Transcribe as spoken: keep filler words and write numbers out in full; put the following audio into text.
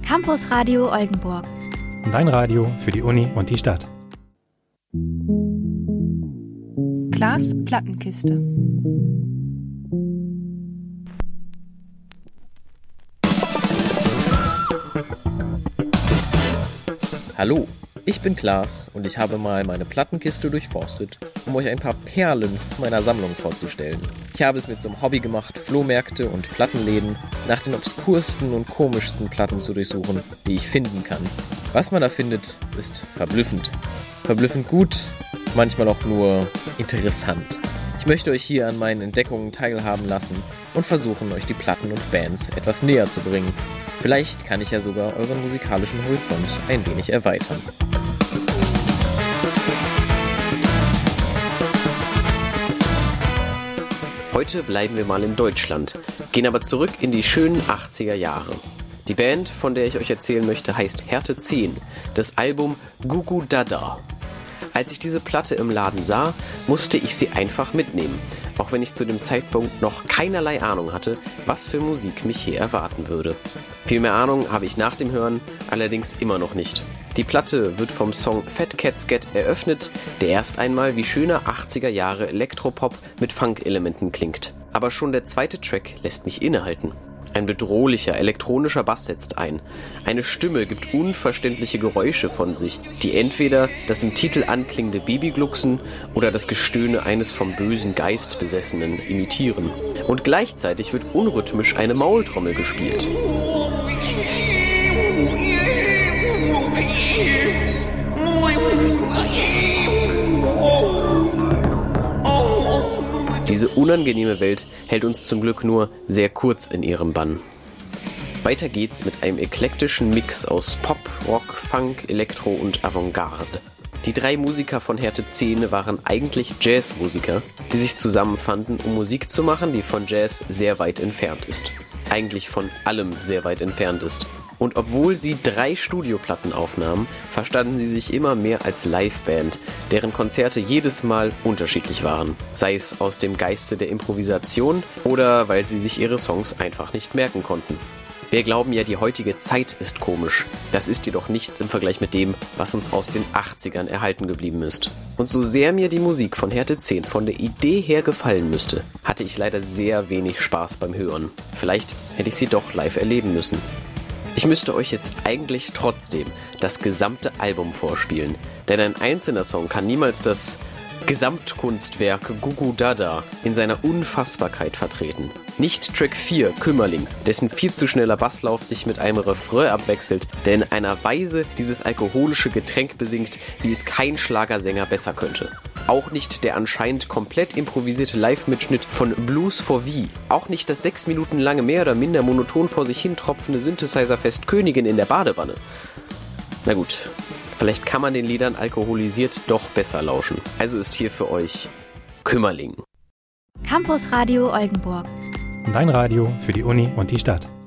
Campus Radio Oldenburg. Dein Radio für die Uni und die Stadt. Klaas Plattenkiste. Hallo, ich bin Klaas und ich habe mal meine Plattenkiste durchforstet, um euch ein paar Perlen meiner Sammlung vorzustellen. Ich habe es mit so einem Hobby gemacht, Flohmärkte und Plattenläden nach den obskursten und komischsten Platten zu durchsuchen, die ich finden kann. Was man da findet, ist verblüffend. Verblüffend gut, manchmal auch nur interessant. Ich möchte euch hier an meinen Entdeckungen teilhaben lassen und versuchen, euch die Platten und Bands etwas näher zu bringen. Vielleicht kann ich ja sogar euren musikalischen Horizont ein wenig erweitern. Heute bleiben wir mal in Deutschland, gehen aber zurück in die schönen achtziger Jahre. Die Band, von der ich euch erzählen möchte, heißt Härte zehn, das Album Gugu Dada. Als ich diese Platte im Laden sah, musste ich sie einfach mitnehmen, auch wenn ich zu dem Zeitpunkt noch keinerlei Ahnung hatte, was für Musik mich hier erwarten würde. Viel mehr Ahnung habe ich nach dem Hören allerdings immer noch nicht. Die Platte wird vom Song Fat Cat Scat eröffnet, der erst einmal wie schöner achtziger Jahre Elektropop mit Funk-Elementen klingt. Aber schon der zweite Track lässt mich innehalten. Ein bedrohlicher, elektronischer Bass setzt ein. Eine Stimme gibt unverständliche Geräusche von sich, die entweder das im Titel anklingende Babyglucksen oder das Gestöhne eines vom bösen Geist Besessenen imitieren. Und gleichzeitig wird unrhythmisch eine Maultrommel gespielt. Diese unangenehme Welt hält uns zum Glück nur sehr kurz in ihrem Bann. Weiter geht's mit einem eklektischen Mix aus Pop, Rock, Funk, Elektro und Avantgarde. Die drei Musiker von Härte zehn waren eigentlich Jazzmusiker, die sich zusammenfanden, um Musik zu machen, die von Jazz sehr weit entfernt ist. Eigentlich von allem sehr weit entfernt ist. Und obwohl sie drei Studioplatten aufnahmen, verstanden sie sich immer mehr als Liveband, deren Konzerte jedes Mal unterschiedlich waren. Sei es aus dem Geiste der Improvisation oder weil sie sich ihre Songs einfach nicht merken konnten. Wir glauben ja, die heutige Zeit ist komisch. Das ist jedoch nichts im Vergleich mit dem, was uns aus den achtzigern erhalten geblieben ist. Und so sehr mir die Musik von Härte zehn von der Idee her gefallen müsste, hatte ich leider sehr wenig Spaß beim Hören. Vielleicht hätte ich sie doch live erleben müssen. Ich müsste euch jetzt eigentlich trotzdem das gesamte Album vorspielen, denn ein einzelner Song kann niemals das Gesamtkunstwerk Gugu Dada in seiner Unfassbarkeit vertreten. Nicht Track vier, Kümmerling, dessen viel zu schneller Basslauf sich mit einem Refrain abwechselt, der in einer Weise dieses alkoholische Getränk besingt, wie es kein Schlagersänger besser könnte. Auch nicht der anscheinend komplett improvisierte Live-Mitschnitt von Blues for V. Auch nicht das sechs Minuten lange mehr oder minder monoton vor sich hin tropfende Synthesizer-Fest Königin in der Badewanne. Na gut, vielleicht kann man den Liedern alkoholisiert doch besser lauschen. Also ist hier für euch Kümmerling. Campus Radio Oldenburg. Dein Radio für die Uni und die Stadt.